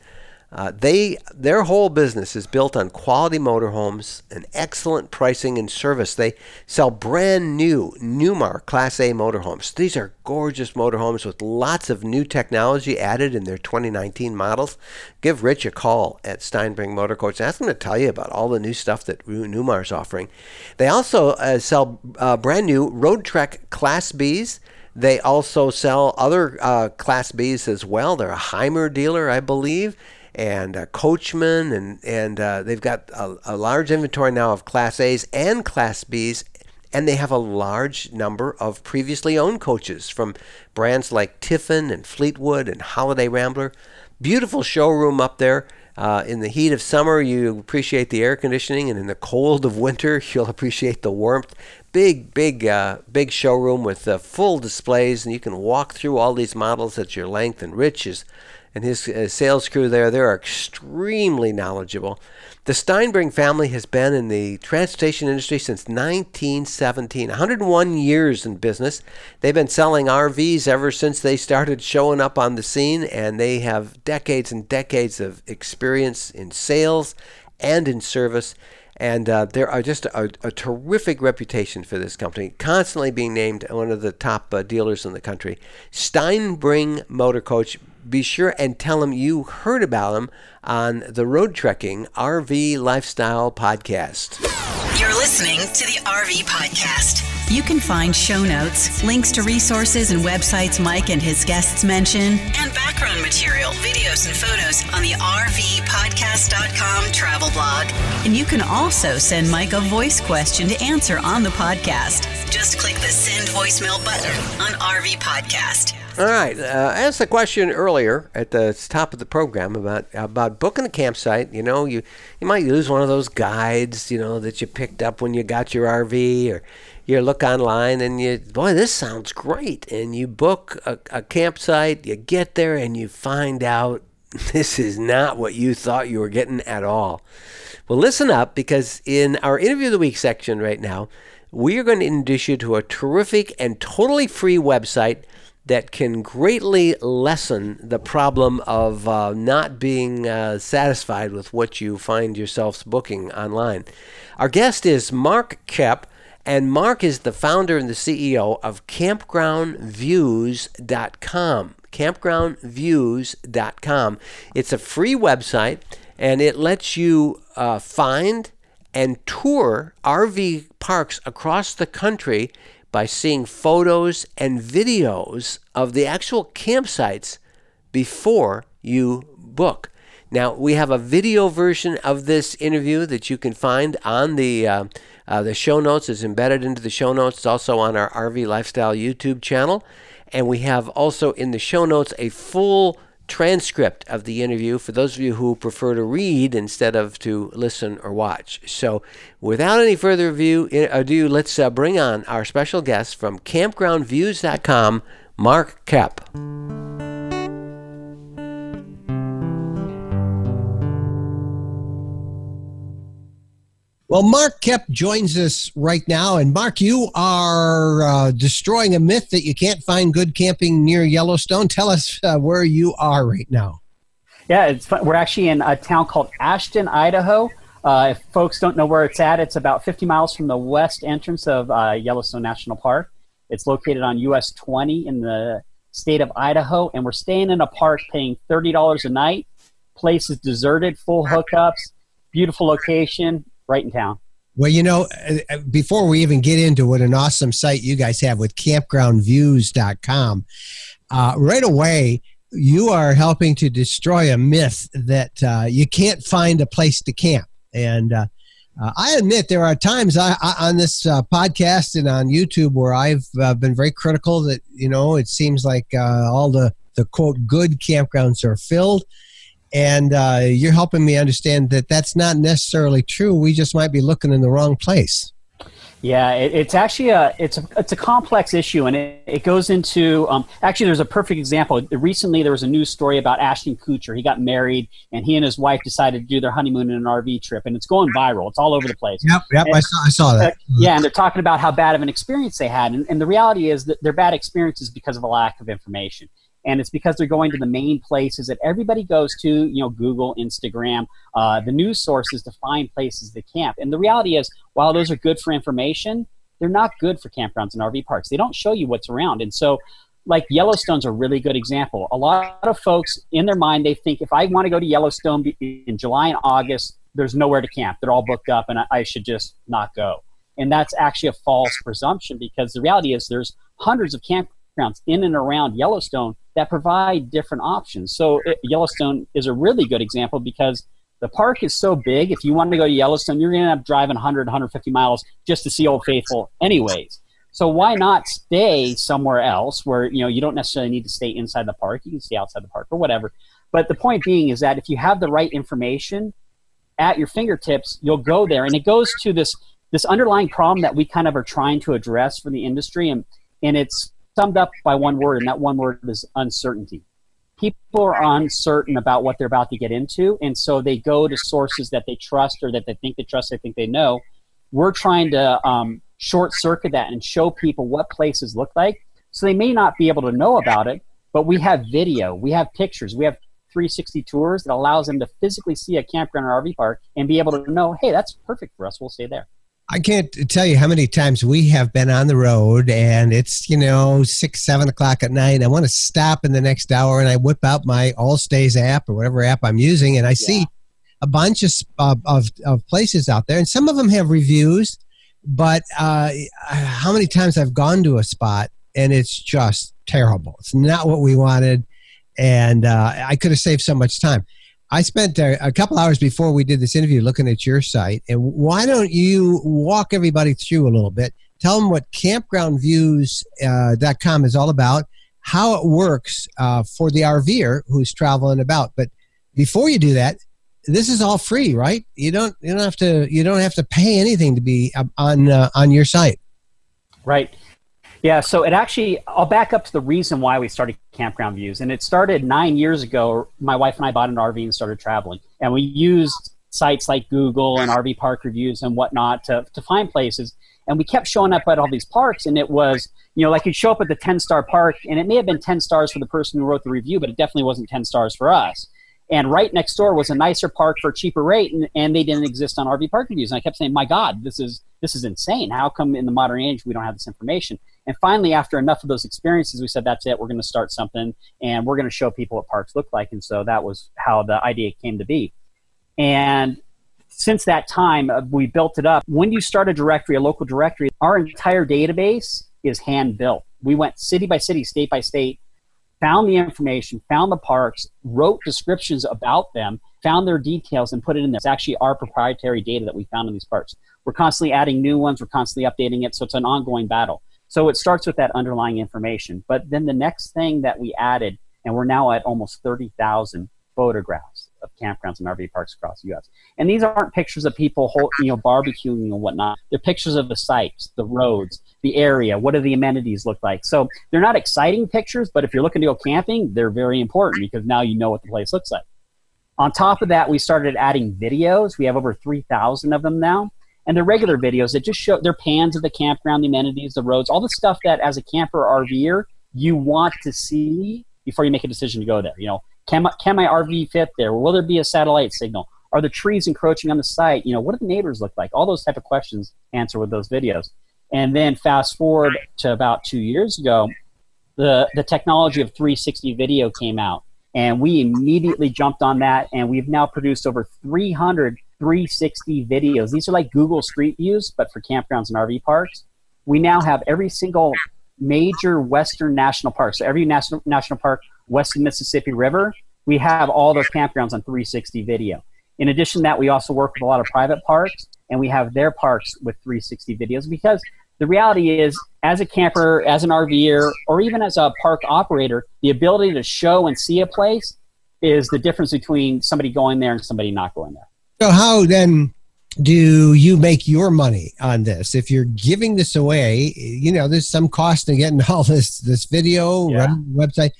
Their whole business is built on quality motorhomes and excellent pricing and service. They sell brand new Newmar Class A motorhomes. These are gorgeous motorhomes with lots of new technology added in their 2019 models. Give Rich a call at Steinbring Motor Coach. Ask him to tell you about all the new stuff that Newmar is offering. They also sell brand new Roadtrek Class Bs. They also sell other Class Bs as well. They're a Heimer dealer, I believe, and Coachman, and they've got a large inventory now of Class A's and Class B's, and they have a large number of previously owned coaches from brands like Tiffin and Fleetwood and Holiday Rambler. Beautiful showroom up there. In the heat of summer, you appreciate the air conditioning, and in the cold of winter, you'll appreciate the warmth. Big showroom with full displays, and you can walk through all these models at your length. And Rich is and his sales crew there. They're extremely knowledgeable. The Steinbring family has been in the transportation industry since 1917, 101 years in business. They've been selling RVs ever since they started showing up on the scene, and they have decades and decades of experience in sales and in service. And there are just a terrific reputation for this company, constantly being named one of the top dealers in the country. Steinbring Motor Coach. Be sure and tell them you heard about them on the Road Trekking RV Lifestyle Podcast. You're listening to the RV Podcast. You can find show notes, links to resources and websites Mike and his guests mention, and background material, videos, and photos on the RVPodcast.com travel blog. And you can also send Mike a voice question to answer on the podcast. Just click the send voicemail button on RV Podcast. All right. I asked a question earlier at the top of the program about booking a campsite. You know, you might use one of those guides, that you picked up when you got your RV, or you look online and boy, this sounds great. And you book a campsite, you get there and you find out this is not what you thought you were getting at all. Well, listen up, because in our Interview of the Week section right now, we are going to introduce you to a terrific and totally free website that can greatly lessen the problem of not being satisfied with what you find yourselves booking online. Our guest is Mark Koepp, and Mark is the founder and the CEO of CampgroundViews.com. CampgroundViews.com. It's a free website, and it lets you find and tour RV parks across the country by seeing photos and videos of the actual campsites before you book. Now, we have a video version of this interview that you can find on the show notes. It's embedded into the show notes. It's also on our RV Lifestyle YouTube channel. And we have also in the show notes a full transcript of the interview for those of you who prefer to read instead of to listen or watch. So without any further ado, let's bring on our special guest from CampgroundViews.com, Mark Koepp. Well, Mark Koepp joins us right now. And Mark, you are destroying a myth that you can't find good camping near Yellowstone. Tell us where you are right now. Yeah, it's fun. We're actually in a town called Ashton, Idaho. If folks don't know where it's about 50 miles from the west entrance of Yellowstone National Park. It's located on US 20 in the state of Idaho, and we're staying in a park paying $30 a night. Place is deserted, full hookups, beautiful location, right in town. Well, before we even get into what an awesome site you guys have with campgroundviews.com, right away, you are helping to destroy a myth that you can't find a place to camp. And I admit there are times on this podcast and on YouTube where I've been very critical that, it seems like all the quote, good campgrounds are filled. And you're helping me understand that that's not necessarily true. We just might be looking in the wrong place. Yeah, it's actually it's a complex issue, and it goes into actually there's a perfect example. Recently, there was a news story about Ashton Kutcher. He got married, and he and his wife decided to do their honeymoon in an RV trip, and it's going viral. It's all over the place. Yep, and, I saw that. Yeah, and they're talking about how bad of an experience they had, and the reality is that their bad experience is because of a lack of information. And it's because they're going to the main places that everybody goes to, Google, Instagram, the news sources to find places to camp. And the reality is, while those are good for information, they're not good for campgrounds and RV parks. They don't show you what's around. And so, like Yellowstone's a really good example. A lot of folks, in their mind, they think if I want to go to Yellowstone in July and August, there's nowhere to camp. They're all booked up, and I should just not go. And that's actually a false presumption, because the reality is there's hundreds of campgrounds in and around Yellowstone that provide different options. So Yellowstone is a really good example because the park is so big. If you want to go to Yellowstone, you're going to end up driving 100, 150 miles just to see Old Faithful anyways. So why not stay somewhere else where, you don't necessarily need to stay inside the park. You can stay outside the park or whatever. But the point being is that if you have the right information at your fingertips, you'll go there. And it goes to this underlying problem that we kind of are trying to address for the industry. And it's summed up by one word, and that one word is uncertainty. people are uncertain about what they're about to get into, and so they go to sources that they trust or that they think they trust, they think they know. We're trying to short circuit that and show people what places look like. So they may not be able to know about it, but we have video, we have pictures, we have 360 tours that allows them to physically see a campground or RV park and be able to know, hey, that's perfect for us, we'll stay there. I can't tell you how many times we have been on the road and it's, 6, 7 o'clock at night. I want to stop in the next hour and I whip out my All Stays app or whatever app I'm using, and I see a bunch of places out there, and some of them have reviews, but how many times I've gone to a spot and it's just terrible. It's not what we wanted, and I could have saved so much time. I spent a couple hours before we did this interview looking at your site, and why don't you walk everybody through a little bit, tell them what campgroundviews.com is all about, how it works for the RVer who's traveling about. But before you do that, this is all free, right? You don't have to pay anything to be on your site. Right. Yeah, so I'll back up to the reason why we started Campground Views. And it started 9 years ago. My wife and I bought an RV and started traveling. And we used sites like Google and RV park reviews and whatnot to find places. And we kept showing up at all these parks. And it was, like you'd show up at the 10-star park, and it may have been 10 stars for the person who wrote the review, but it definitely wasn't 10 stars for us. And right next door was a nicer park for a cheaper rate, and they didn't exist on RV park reviews. And I kept saying, my God, this is insane. How come in the modern age we don't have this information? And finally, after enough of those experiences, we said, that's it. We're going to start something, and we're going to show people what parks look like. And so that was how the idea came to be. And since that time, we built it up. When you start a directory, a local directory, our entire database is hand-built. We went city by city, state by state, found the information, found the parks, wrote descriptions about them, found their details, and put it in there. It's actually our proprietary data that we found in these parks. We're constantly adding new ones. We're constantly updating it. So it's an ongoing battle. So it starts with that underlying information. But then the next thing that we added, and we're now at almost 30,000 photographs of campgrounds and RV parks across the U.S. And these aren't pictures of people barbecuing and whatnot. They're pictures of the sites, the roads, the area. What do the amenities look like? So they're not exciting pictures, but if you're looking to go camping, they're very important because now you know what the place looks like. On top of that, we started adding videos. We have over 3,000 of them now. And they're regular videos that just show, they're pans of the campground, the amenities, the roads, all the stuff that as a camper or RVer, you want to see before you make a decision to go there. Can my RV fit there? Will there be a satellite signal? Are the trees encroaching on the site? What do the neighbors look like? All those type of questions answer with those videos. And then fast forward to about 2 years ago, the technology of 360 video came out. And we immediately jumped on that, and we've now produced over 300 360 videos. These are like Google Street Views, but for campgrounds and RV parks. We now have every single major Western national park. So every national park west of Mississippi River, we have all those campgrounds on 360 video. In addition to that, we also work with a lot of private parks, and we have their parks with 360 videos, because the reality is, as a camper, as an RVer, or even as a park operator, the ability to show and see a place is the difference between somebody going there and somebody not going there. So how then do you make your money on this? If you're giving this away, there's some cost to getting all this video, running the website.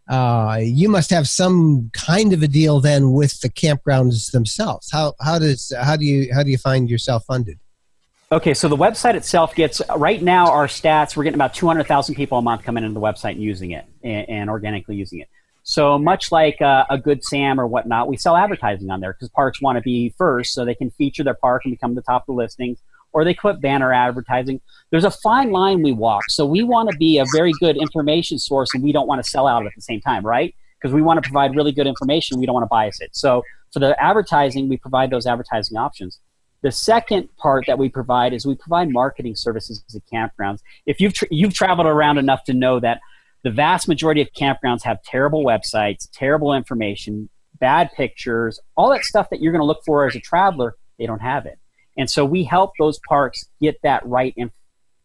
You must have some kind of a deal then with the campgrounds themselves. How do you find yourself funded? Okay, so the website itself gets, right now our stats, we're getting about 200,000 people a month coming into the website and using it and organically using it. So much like a Good Sam or whatnot, we sell advertising on there because parks want to be first so they can feature their park and become the top of the listings, or they put banner advertising. There's a fine line we walk. So we want to be a very good information source, and we don't want to sell out at the same time, right? Because we want to provide really good information. We don't want to bias it. So for the advertising, we provide those advertising options. The second part that we provide is we provide marketing services to campgrounds. If you've traveled around enough to know that the vast majority of campgrounds have terrible websites, terrible information, bad pictures, all that stuff that you're going to look for as a traveler, they don't have it. And so we help those parks get that right information.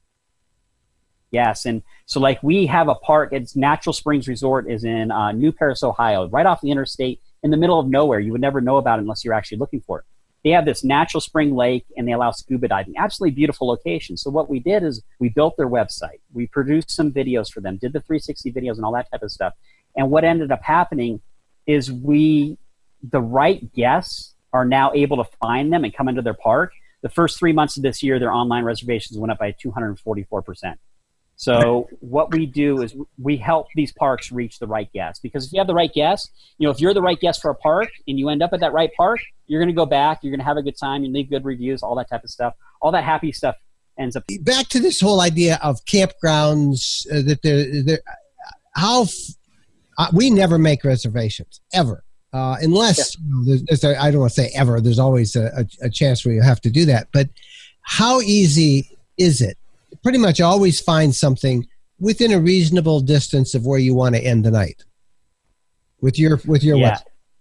Yes, and so like we have a park, it's Natural Springs Resort is in New Paris, Ohio, right off the interstate in the middle of nowhere. You would never know about it unless you're actually looking for it. They have this natural spring lake, and they allow scuba diving. Absolutely beautiful location. So what we did is we built their website. We produced some videos for them, did the 360 videos and all that type of stuff. And what ended up happening is the right guests are now able to find them and come into their park. The first 3 months of this year, their online reservations went up by 244%. So what we do is we help these parks reach the right guests, because if you have the right guests, if you're the right guest for a park and you end up at that right park, you're going to go back, you're going to have a good time, you leave good reviews, all that type of stuff. All that happy stuff ends up. Back to this whole idea of campgrounds, we never make reservations ever. Unless I don't want to say ever, there's always a chance where you have to do that. But how easy is it? Pretty much always find something within a reasonable distance of where you want to end the night with your website.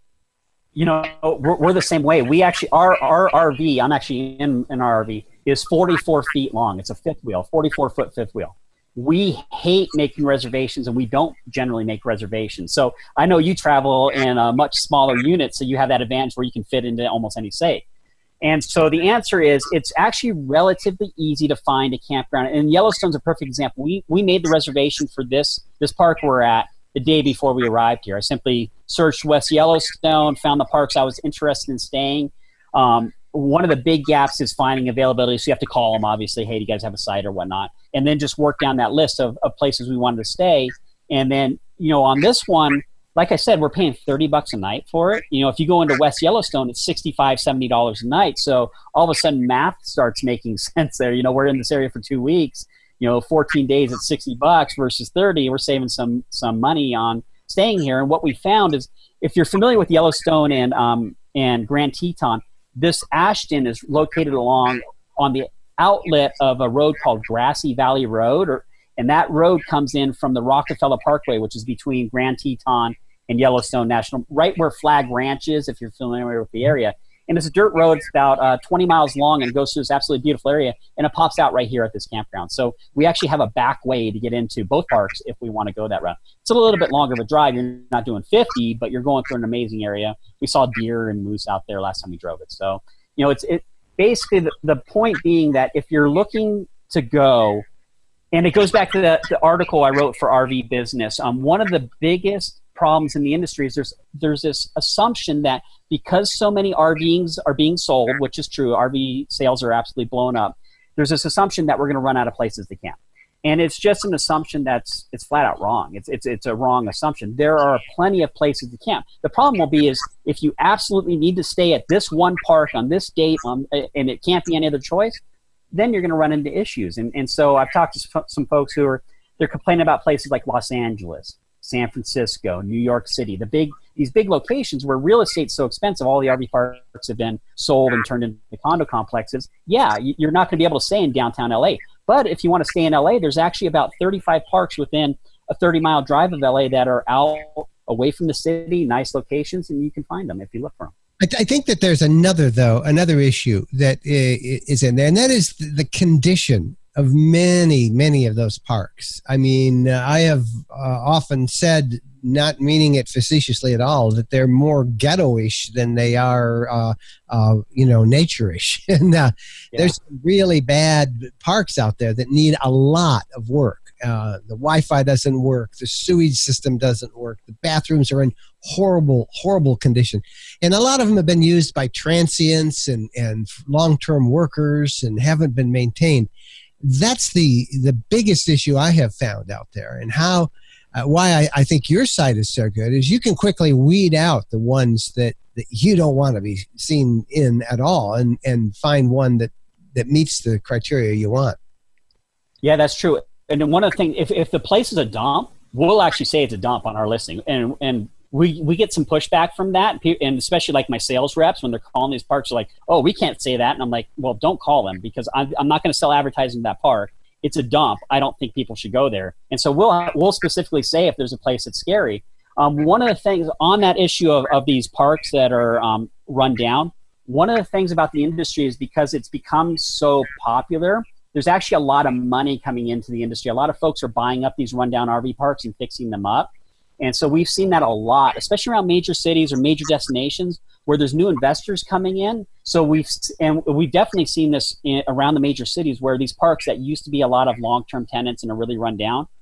We're the same way. We actually, our RV, I'm actually in an RV, is 44 feet long. It's a fifth wheel, 44-foot fifth wheel. We hate making reservations, and we don't generally make reservations. So I know you travel in a much smaller unit, so you have that advantage where you can fit into almost any state. And so the answer is it's actually relatively easy to find a campground. And Yellowstone's a perfect example. We made the reservation for this park we're at the day before we arrived here. I simply searched West Yellowstone, found the parks I was interested in staying. One of the big gaps is finding availability. So you have to call them, obviously, hey, do you guys have a site or whatnot? And then just work down that list of places we wanted to stay. And then, on this one, like I said, we're paying $30 a night for it. If you go into West Yellowstone, it's $65, $70 a night. So all of a sudden math starts making sense there. We're in this area for 2 weeks, 14 days at $60 versus 30. We're saving some money on staying here. And what we found is, if you're familiar with Yellowstone and Grand Teton, this Ashton is located on the outlet of a road called Grassy Valley Road, and that road comes in from the Rockefeller Parkway, which is between Grand Teton and Yellowstone National, right where Flag Ranch is, if you're familiar with the area. And it's a dirt road. It's about 20 miles long and goes through this absolutely beautiful area, and it pops out right here at this campground. So we actually have a back way to get into both parks if we want to go that route. It's a little bit longer of a drive. You're not doing 50, but you're going through an amazing area. We saw deer and moose out there last time we drove it. So, it's basically the point being that if you're looking to go, and it goes back to the article I wrote for RV Business, one of the biggest problems in the industry is there's this assumption that because so many RVs are being sold, which is true, RV sales are absolutely blown up, there's this assumption that we're going to run out of places to camp. And it's just an assumption it's flat out wrong. It's a wrong assumption. There are plenty of places to camp. The problem will be is if you absolutely need to stay at this one park on this date and it can't be any other choice, then you're going to run into issues. And so I've talked to some folks they're complaining about places like Los Angeles, San Francisco, New York City, these big locations where real estate's so expensive, all the RV parks have been sold and turned into condo complexes. Yeah, you're not going to be able to stay in downtown LA. But if you want to stay in LA, there's actually about 35 parks within a 30-mile drive of LA that are out away from the city, nice locations, and you can find them if you look for them. I think that there's another issue that is in there, and that is the condition of many of those parks. I mean, I have often said, not meaning it facetiously at all, that they're more ghetto-ish than they are, nature-ish. And there's some really bad parks out there that need a lot of work. The Wi-Fi doesn't work. The sewage system doesn't work. The bathrooms are in horrible condition. And a lot of them have been used by transients and long-term workers and haven't been maintained. That's the biggest issue I have found out there, and why I think your site is so good is you can quickly weed out the ones that you don't want to be seen in at all, and find one that meets the criteria you want. Yeah, that's true. And one of the things, if the place is a dump, we'll actually say it's a dump on our listing, and we get some pushback from that, and especially like my sales reps, when they're calling these parks, are like, oh, we can't say that. And I'm like, well, don't call them, because I'm not going to sell advertising to that park. It's a dump. I don't think people should go there. And so we'll specifically say if there's a place that's scary. One of the things on that issue of these parks that are run down, one of the things about the industry is because it's become so popular, there's actually a lot of money coming into the industry. A lot of folks are buying up these rundown RV parks and fixing them up. And so we've seen that a lot, especially around major cities or major destinations where there's new investors coming in. So we've definitely seen this around the major cities where these parks that used to be a lot of long-term tenants and are really run down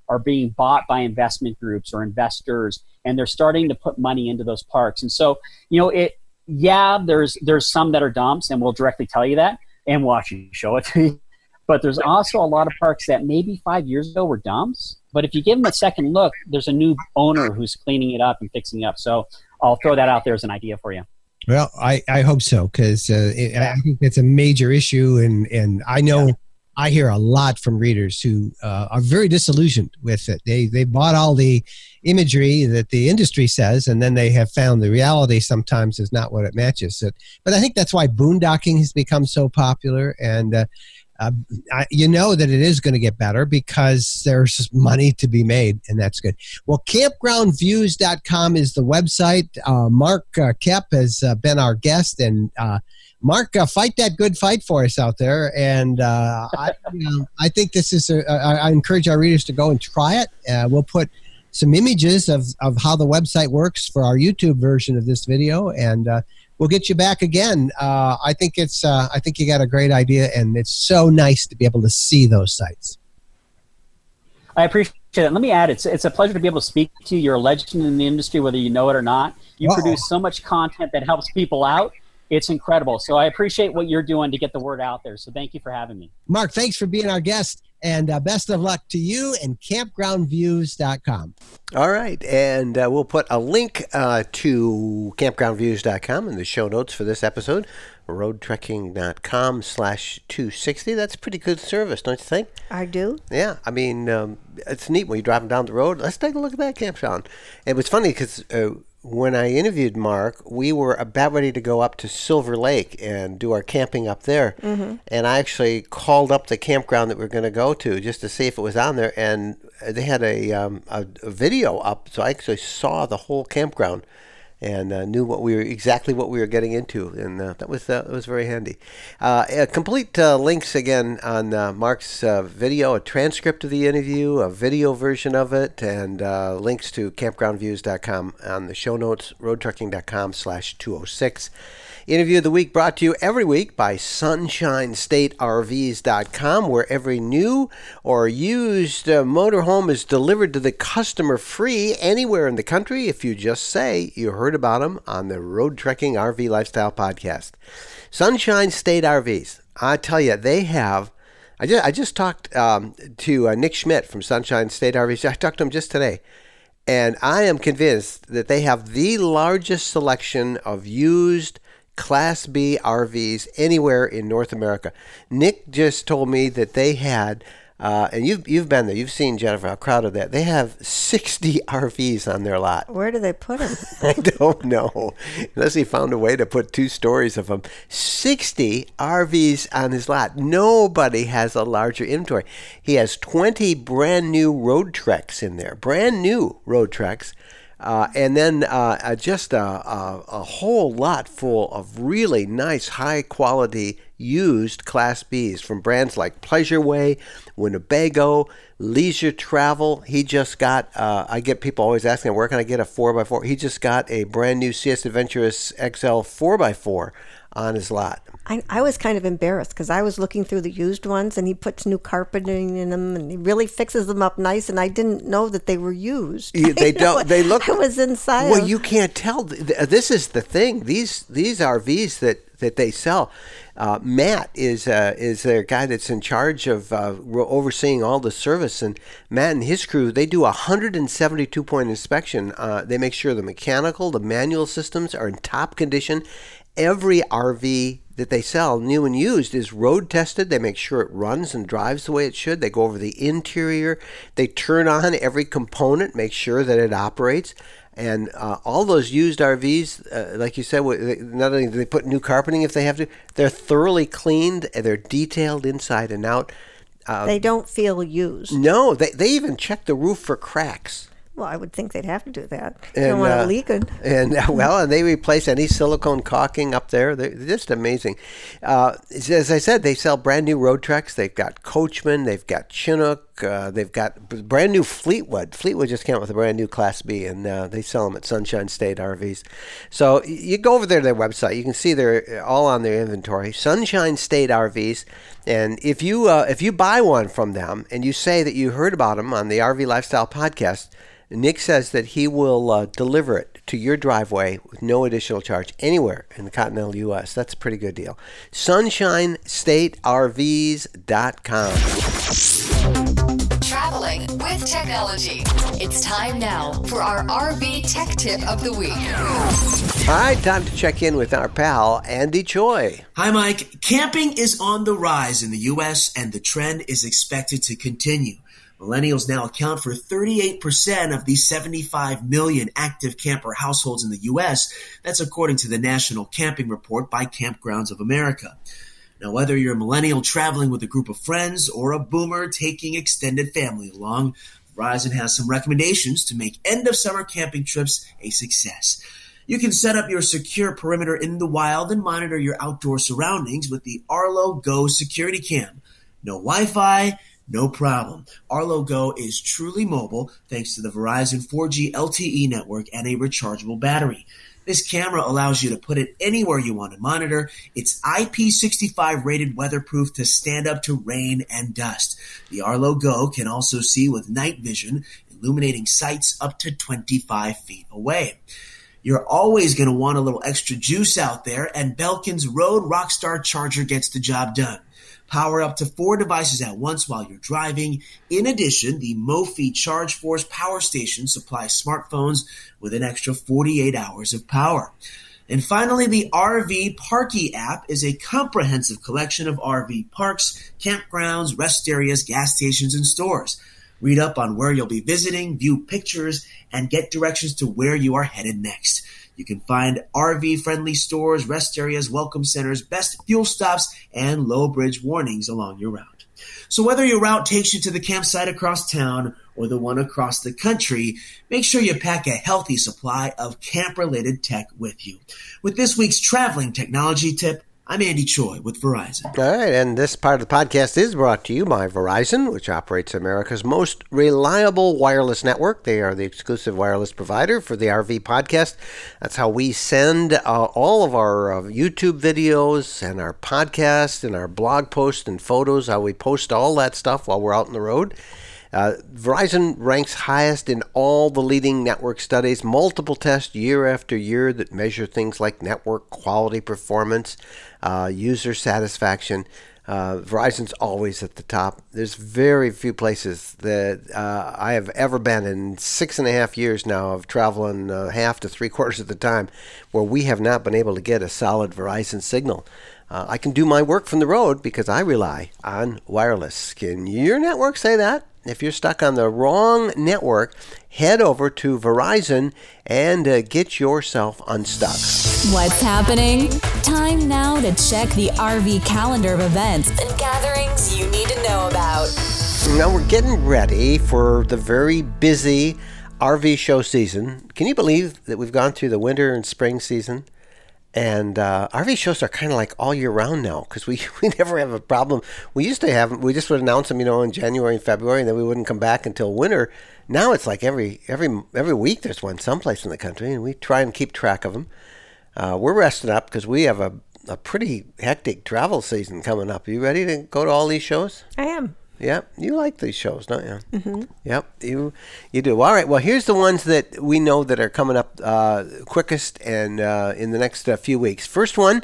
are being bought by investment groups or investors, and they're starting to put money into those parks. And so, there's some that are dumps, and we'll directly tell you that, and we'll actually show it to you. But there's also a lot of parks that maybe 5 years ago were dumps. But if you give them a second look, there's a new owner who's cleaning it up and fixing it up. So I'll throw that out there as an idea for you. Well, I hope so, because I think it's a major issue. And I know I hear a lot from readers who are very disillusioned with it. They bought all the imagery that the industry says, and then they have found the reality sometimes is not what it matches. But I think that's why boondocking has become so popular. And you know that it is going to get better because there's money to be made, and that's good. Well, campgroundviews.com is the website. Mark Koepp has been our guest, and Mark, fight that good fight for us out there. And I think this is I encourage our readers to go and try it. We'll put some images of how the website works for our YouTube version of this video, and we'll get you back again. I think you got a great idea, and it's so nice to be able to see those sites. I appreciate it. Let me add, it's a pleasure to be able to speak to you. You're a legend in the industry, whether you know it or not. You produce so much content that helps people out. It's incredible. So I appreciate what you're doing to get the word out there. So thank you for having me. Mark, thanks for being our guest, and best of luck to you and campgroundviews.com. All right, and we'll put a link to campgroundviews.com in the show notes for this episode, roadtrekking.com/260. That's a pretty good service, don't you think? I do. Yeah, I mean, it's neat when you're driving down the road. Let's take a look at that campground. It was funny because when I interviewed Mark, we were about ready to go up to Silver Lake and do our camping up there. Mm-hmm. And I actually called up the campground that we were going to go to just to see if it was on there. And they had a video up, so I actually saw the whole campground and knew exactly what we were getting into, and that was very handy. Complete links again on Mark's video, a transcript of the interview, a video version of it, and links to campgroundviews.com on the show notes, roadtrekking.com/206. Interview of the Week brought to you every week by SunshineStateRVs.com, where every new or used motorhome is delivered to the customer free anywhere in the country if you just say you heard about them on the Road Trekking RV Lifestyle Podcast. Sunshine State RVs, I tell you, they have... I just talked to Nick Schmidt from Sunshine State RVs. I talked to him just today. And I am convinced that they have the largest selection of used Class B RVs anywhere in North America. Nick just told me that they had, and you've been there, you've seen, Jennifer, how crowded that. They have 60 RVs on their lot. Where do they put them? I don't know, unless he found a way to put 2 stories of them. 60 RVs on his lot. Nobody has a larger inventory. He has 20 brand new Road Treks in there, brand new Road Treks. And then just a whole lot full of really nice, high-quality used Class Bs from brands like Pleasureway, Winnebago, Leisure Travel. He just got, I get people always asking, where can I get a 4x4? He just got a brand new CS Adventurous XL 4x4 on his lot. I was kind of embarrassed because I was looking through the used ones, and he puts new carpeting in them, and he really fixes them up nice, and I didn't know that they were used. They don't. They look. I was inside. Well, you can't tell. This is the thing. These RVs that they sell. Matt is their guy that's in charge of overseeing all the service, and Matt and his crew, they do a 172-point inspection. They make sure the mechanical, the manual systems are in top condition. Every RV that they sell, new and used, is road tested. They make sure it runs and drives the way it should. They go over the interior. They turn on every component, make sure that it operates. And all those used RVs, like you said, not only do they put new carpeting if they have to, they're thoroughly cleaned. They're detailed inside and out. They don't feel used. No, they even check the roof for cracks. Well, I would think they'd have to do that. They don't want it leaking. And they replace any silicone caulking up there. They're just amazing. As I said, they sell brand new Road Treks. They've got Coachman. They've got Chinook. They've got brand new Fleetwood. Fleetwood just came out with a brand new Class B, and they sell them at Sunshine State RVs. So you go over there to their website. You can see they're all on their inventory. Sunshine State RVs. And if you buy one from them and you say that you heard about them on the RV Lifestyle Podcast, Nick says that he will deliver it to your driveway with no additional charge anywhere in the continental U.S. That's a pretty good deal. SunshineStateRVs.com. Traveling with technology. It's time now for our RV Tech Tip of the Week. All right, time to check in with our pal, Andy Choi. Hi, Mike. Camping is on the rise in the U.S., and the trend is expected to continue. Millennials now account for 38% of the 75 million active camper households in the U.S. That's according to the National Camping Report by Campgrounds of America. Now, whether you're a millennial traveling with a group of friends or a boomer taking extended family along, Verizon has some recommendations to make end-of-summer camping trips a success. You can set up your secure perimeter in the wild and monitor your outdoor surroundings with the Arlo Go Security Cam. No Wi-Fi, no problem. Arlo Go is truly mobile thanks to the Verizon 4G LTE network and a rechargeable battery. This camera allows you to put it anywhere you want to monitor. It's IP65 rated weatherproof to stand up to rain and dust. The Arlo Go can also see with night vision, illuminating sites up to 25 feet away. You're always going to want a little extra juice out there, and Belkin's Rode Rockstar Charger gets the job done. Power up to 4 devices at once while you're driving. In addition, the Mophie ChargeForce power station supplies smartphones with an extra 48 hours of power. And finally, the RV Parky app is a comprehensive collection of RV parks, campgrounds, rest areas, gas stations, and stores. Read up on where you'll be visiting, view pictures, and get directions to where you are headed next. You can find RV-friendly stores, rest areas, welcome centers, best fuel stops, and low bridge warnings along your route. So whether your route takes you to the campsite across town or the one across the country, make sure you pack a healthy supply of camp-related tech with you. With this week's traveling technology tip, I'm Andy Choi with Verizon. All right, and this part of the podcast is brought to you by Verizon, which operates America's most reliable wireless network. They are the exclusive wireless provider for the RV podcast. That's how we send all of our YouTube videos and our podcasts and our blog posts and photos, how we post all that stuff while we're out on the road. Verizon ranks highest in all the leading network studies, multiple tests year after year that measure things like network quality, performance, user satisfaction. Verizon's always at the top. There's very few places that I have ever been in 6.5 years now of traveling half to 3/4 of the time where we have not been able to get a solid Verizon signal. I can do my work from the road because I rely on wireless. Can your network say that? If you're stuck on the wrong network, head over to Verizon and get yourself unstuck. What's happening? Time now to check the RV calendar of events and gatherings you need to know about. Now we're getting ready for the very busy RV show season. Can you believe that we've gone through the winter and spring season? And RV shows are kind of like all year round now because we never have a problem. We used to have, we just would announce them, in January and February, and then we wouldn't come back until winter. Now it's like every week there's one someplace in the country, and we try and keep track of them. We're resting up because we have a pretty hectic travel season coming up. Are you ready to go to all these shows? I am. Yep, you like these shows, don't you? Mm-hmm. Yep, you do. All right, well, here's the ones that we know that are coming up quickest and in the next few weeks. First one,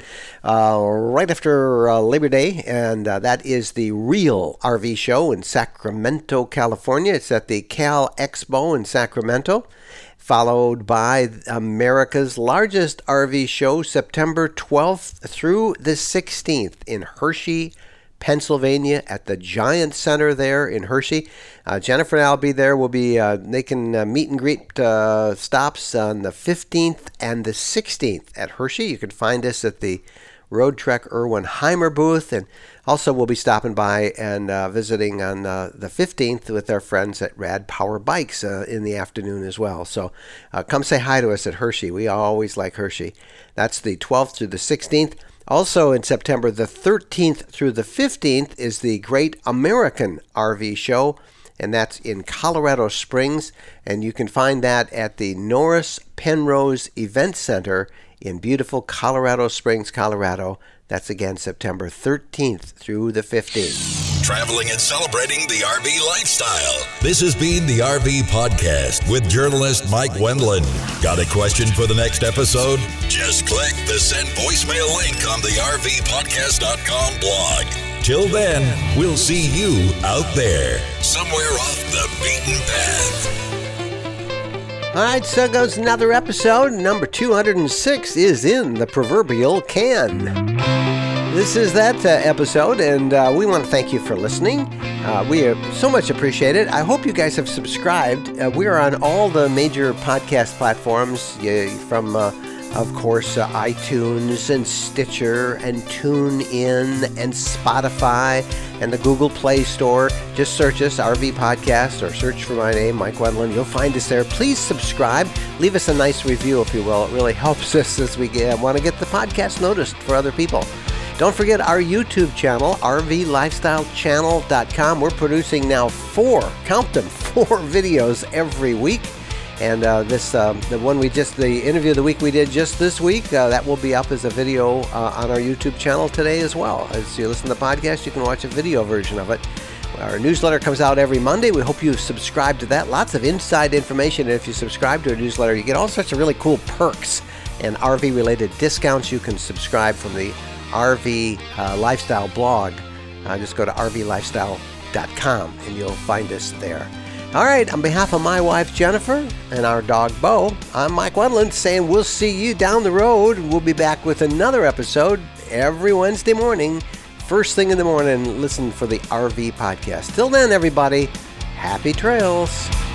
right after Labor Day, and that is the Real RV Show in Sacramento, California. It's at the Cal Expo in Sacramento, followed by America's largest RV show, September 12th through the 16th in Hershey, Pennsylvania, at the Giant Center there in Hershey. Jennifer and I will be there. We'll be making meet and greet stops on the 15th and the 16th at Hershey. You can find us at the Road Trek Erwin Heimer booth, and also we'll be stopping by and visiting on the 15th with our friends at Rad Power Bikes in the afternoon as well. So come say hi to us at Hershey. We always like Hershey. That's the 12th through the 16th. Also in September, the 13th through the 15th is the Great American RV Show, and that's in Colorado Springs. And you can find that at the Norris Penrose Event Center in beautiful Colorado Springs, Colorado. That's again September 13th through the 15th. Traveling and celebrating the RV lifestyle. This has been the RV Podcast with journalist Mike Wendland. Got a question for the next episode? Just click the send voicemail link on the RVPodcast.com blog. Till then, we'll see you out there, somewhere off the beaten path. All right, so goes another episode. Number 206 is in the proverbial can. This is that episode, and we want to thank you for listening. We so much appreciate it. I hope you guys have subscribed. We are on all the major podcast platforms, from, of course, iTunes and Stitcher and TuneIn and Spotify and the Google Play Store. Just search us, RV Podcast, or search for my name, Mike Wendland. You'll find us there. Please subscribe. Leave us a nice review, if you will. It really helps us as we want to get the podcast noticed for other people. Don't forget our YouTube channel, RVLifestyleChannel.com. We're producing now 4 videos every week. And the interview of the week we did just this week, that will be up as a video on our YouTube channel today as well. As you listen to the podcast, you can watch a video version of it. Our newsletter comes out every Monday. We hope you've subscribed to that. Lots of inside information. And if you subscribe to a newsletter, you get all sorts of really cool perks and RV-related discounts. You can subscribe from the RV Lifestyle blog. Just go to RVLifestyle.com and you'll find us there. All right, on behalf of my wife Jennifer and our dog Bo, I'm Mike Wendland saying we'll see you down the road. We'll be back with another episode every Wednesday morning, first thing in the morning. Listen for the RV Podcast. Till then, everybody, happy trails.